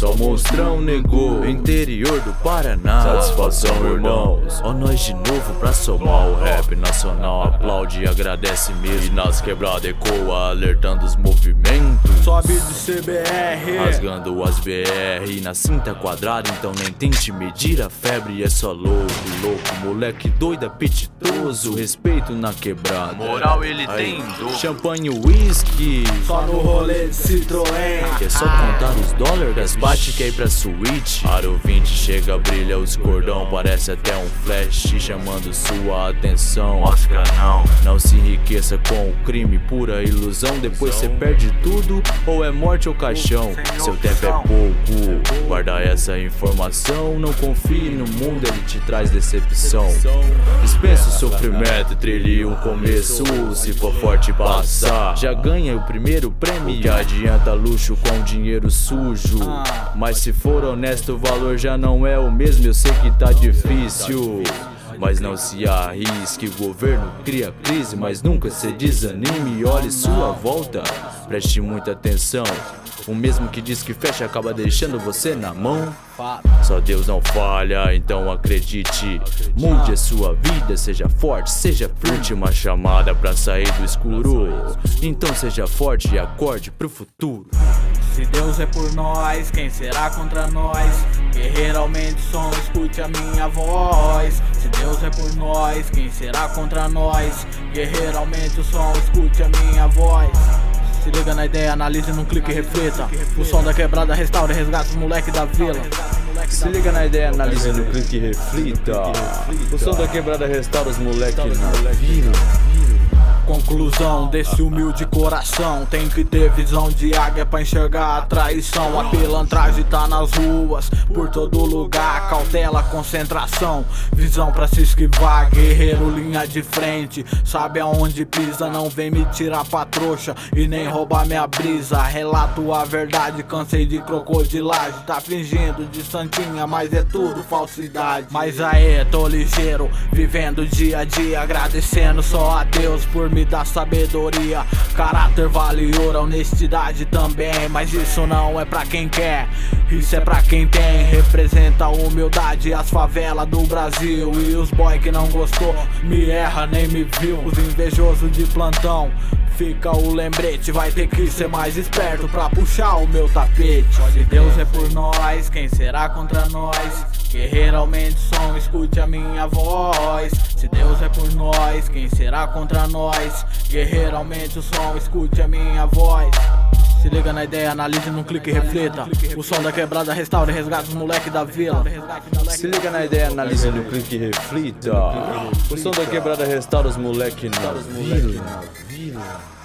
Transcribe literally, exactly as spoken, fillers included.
só monstrão negou. Interior do Paraná, satisfação, irmãos. Ó nós de novo pra somar. O rap nacional aplaude e agradece mesmo. E nas quebradas ecoa, alertando os movimentos. Sobe de C B R, rasgando as B R na cinta quadrada. Então nem tente medir a febre. É só louco, louco, moleque doido, apetitoso. Respeito na quebrada, moral ele aí, tem dor. champanhe, whisky, só no rolê de Citroën. é só contar os dólares, gasbate que é ir pra suíte. Aro vinte chega, brilha os cordão, parece até um flash chamando sua atenção. Oscar não, não se enriqueça com o crime, pura ilusão. Depois cê perde tudo, ou é morte ou caixão. Seu tempo é pouco, guarda essa informação. Não confie no mundo, ele te traz decepção. Dispensa o sofrimento, trilhe um começo. Se for forte passar, já ganha o primeiro prêmio. Que adianta luxo com dinheiro sujo. Mas se for honesto, o valor já não é o mesmo. Eu sei que tá difícil, mas não se arrisque. O governo cria crise, mas nunca se desanime. Olhe sua volta, preste muita atenção. O mesmo que diz que fecha acaba deixando você na mão. Só Deus não falha, então acredite. Mude a sua vida, seja forte, seja firme. Uma chamada pra sair do escuro. Então seja forte e acorde pro futuro. Se Deus é por nós, quem será contra nós? Guerreiro, aumente o som, escute a minha voz. Se Deus é por nós, quem será contra nós? Guerreiro, aumente o som, escute a minha voz. Se liga na ideia, analise num clique e reflita. O som da quebrada restaura e resgata os moleque da vila. Se liga na ideia, analise no clique e reflita. O som da quebrada restaura os moleque na vila. Conclusão desse humilde coração: tem que ter visão de águia pra enxergar a traição. A pilantragem tá nas ruas, por todo lugar. Cautela, concentração, visão pra se esquivar. Guerreiro, linha de frente, sabe aonde pisa. Não vem me tirar pra trouxa e nem roubar minha brisa. Relato a verdade, cansei de crocodilagem. Tá fingindo de santinha, mas é tudo falsidade. Mas aê, tô ligeiro, vivendo dia a dia, agradecendo só a Deus por me dar sabedoria. Caráter vale ouro, honestidade também. Mas isso não é pra quem quer, isso é pra quem tem. Representa a humildade, as favelas do Brasil. E os boy que não gostou, me erra, nem me viu. Os invejosos de plantão, fica o lembrete. Vai ter que ser mais esperto pra puxar o meu tapete. Se Deus é por nós, quem será contra nós? Guerreiro, aumente o som, escute a minha voz. Se Deus é por nós, quem será contra nós? Guerreiro, aumente o som, escute a minha voz. Se liga na ideia, analise num clique e reflita. O som da quebrada restaura e resgata os moleque da vila. Se liga na ideia, analise no clique e reflita. O som da quebrada restaura os moleque na vila.